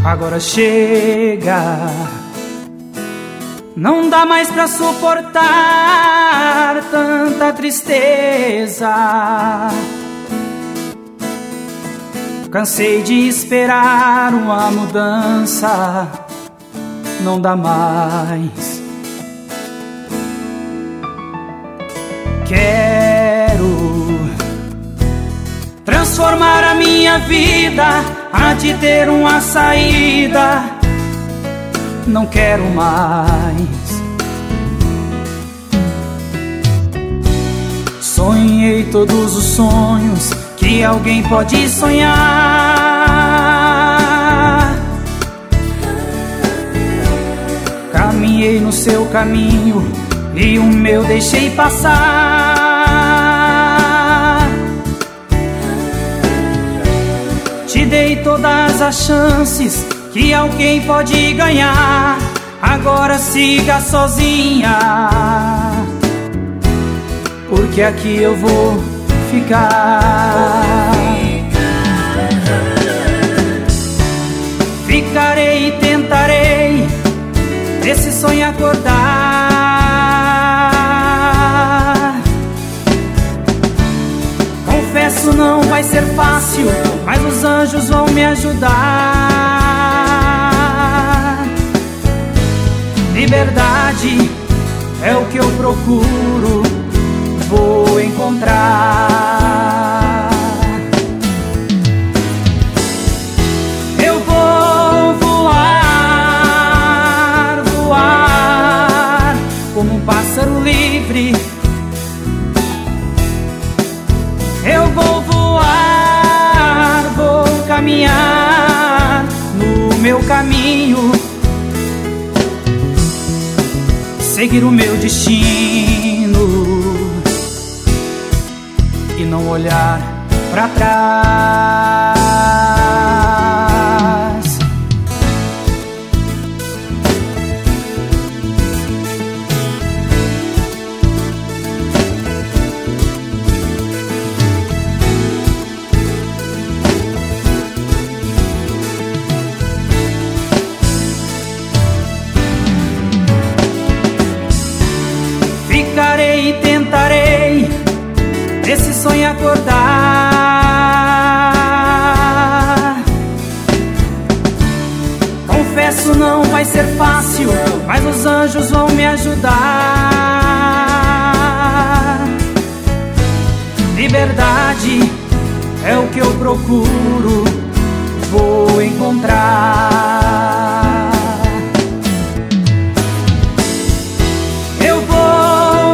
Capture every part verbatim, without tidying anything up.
Agora chega, não dá mais pra suportar tanta tristeza. Cansei de esperar uma mudança, não dá mais. Quero transformar a minha vida, há de ter uma saída. Não quero mais. Sonhei todos os sonhos que alguém pode sonhar. Caminhei no seu caminho e o meu deixei passar. Te dei todas as chances que alguém pode ganhar. Agora siga sozinha, porque aqui eu vou ficar. Ficarei e tentarei esse sonho acordar. Confesso, não vai ser fácil, mas os anjos vão me ajudar. Liberdade é o que eu procuro, vou encontrar. Eu vou voar, voar como um pássaro livre. Eu vou voar, vou caminhar no meu caminho, seguir o meu destino e não olhar pra trás. Ficarei e tentarei esse sonho acordar. Confesso, não vai ser fácil, mas os anjos vão me ajudar. Liberdade é o que eu procuro, vou encontrar. Eu vou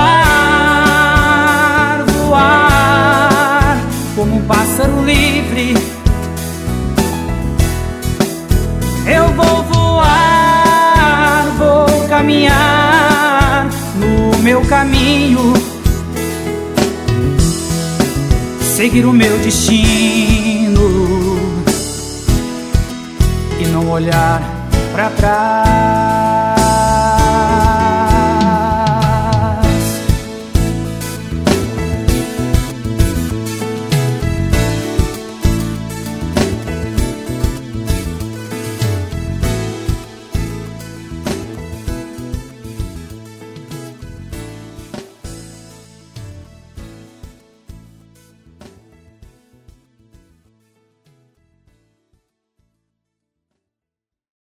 voar, voar como um pássaro livre. Eu vou voar, vou caminhar no meu caminho, seguir o meu destino e não olhar pra trás.